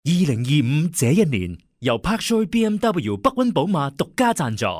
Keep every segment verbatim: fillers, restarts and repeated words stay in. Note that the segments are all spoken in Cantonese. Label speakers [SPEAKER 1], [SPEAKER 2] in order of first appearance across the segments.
[SPEAKER 1] 二零二五這一年，由 Parkshow B M W 北溫寶馬獨家贊助。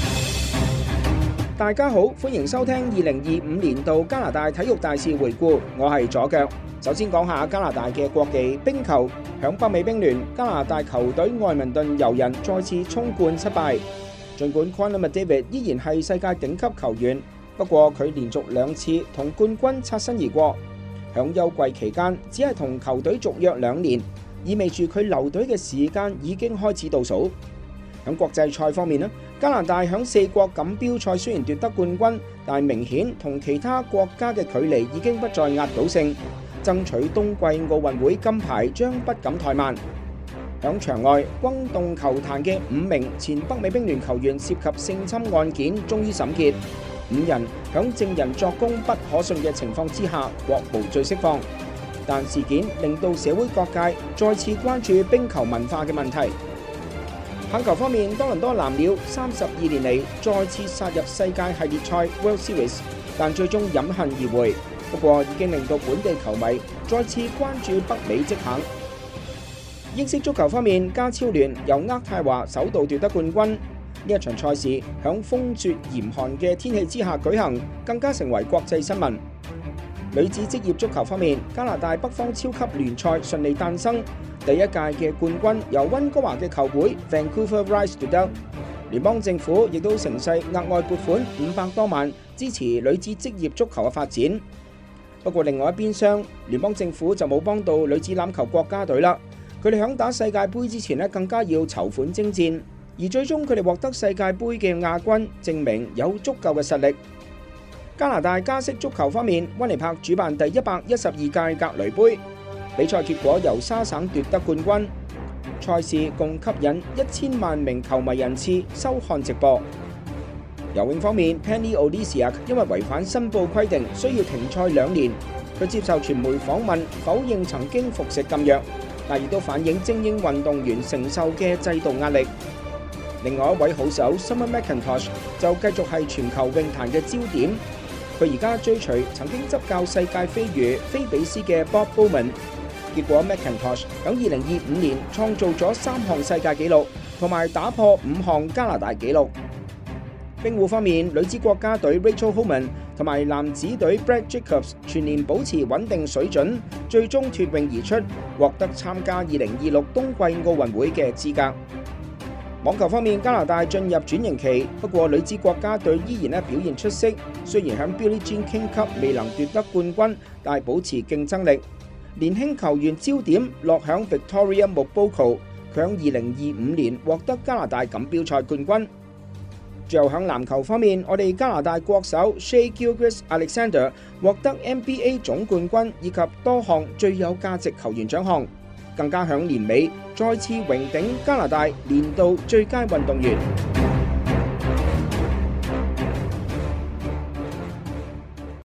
[SPEAKER 2] 大家好，歡迎收聽二零二五年度加拿大體育大事回顧，我係左腳。首先講下加拿大嘅國技冰球，響北美冰聯，加拿大球隊愛民頓遊人再次衝冠失敗。儘管 Connor McDavid 依然係世界頂級球員，不過佢連續兩次同冠軍擦身而過。響休季期間，只係同球隊續約兩年，意味住佢留隊嘅時間已經開始倒數。響國際賽方面咧，加拿大響四國錦標賽雖然奪得冠軍，但明顯同其他國家嘅距離已經不再壓倒性，爭取冬季奧運會金牌將不敢怠慢。響場外轟動球壇嘅五名前北美冰聯球員涉及性侵案件終於審結，五人響證人作供不可信嘅情況之下獲無罪釋放。但事件令到社會各界再次關注冰球文化嘅問題。棒球方面，多倫多藍鳥三十二年嚟再次殺入世界系列賽 World Series， 但最終飲恨而回。不過已經令到本地球迷再次關注北美職棒。英式足球方面，加超聯由渥太華首度奪得冠軍。呢一場賽事響風雪嚴寒嘅天氣之下舉行，更加成為國際新聞。女子職業足球方面，加拿大北方超級聯賽順利誕生，第一屆嘅冠軍由溫哥華嘅球會 Vancouver Rise 奪得。聯邦政府亦都乘勢額外撥款五百多萬支持女子職業足球嘅發展。不過另外一邊廂，聯邦政府就冇幫到女子欖球國家隊啦。佢哋響打世界盃之前咧，更加要籌款征戰，而最終佢哋獲得世界盃嘅亞軍，證明有足夠嘅實力。加拿大家式足球方面，溫尼柏主辦第一百一十二屆格雷杯，比賽結果由沙省奪得冠軍。賽事共吸引一千萬名球迷人次收看直播。游泳方面 ，Penny Oleksiak 因為違反申報規定，需要停賽兩年。佢接受傳媒訪問，否認曾經服食禁藥，但亦都反映精英運動員承受嘅制度壓力。另外一位好手 Summer McIntosh 就繼續係全球泳壇嘅焦點。佢而家追隨曾經執教世界飛魚菲比斯嘅 Bob Bowman， 結果 McIntosh 喺二零二五年創造咗三項世界紀錄，同埋打破五項加拿大紀錄。冰壺方面，女子國家隊 Rachel Homan 同埋男子隊 Brad Jacobs 全年保持穩定水準，最終脫穎而出，獲得參加二零二六冬季奧運會嘅資格。網球方面，加拿大進入轉型期，不過女子國家隊依然咧表現出色，雖然喺 Billie Jean King Cup 未能奪得冠軍，但保持競爭力。年輕球員焦點落響 Victoria Mboko， 佢喺二零二五年獲得加拿大錦標賽冠軍。最後喺籃球方面，我哋加拿大國手 Shai Gilgeous-Alexander 獲得 N B A 總冠軍以及多項最有價值球員獎項。更加響年尾再次榮頂加拿大年度最佳運動員。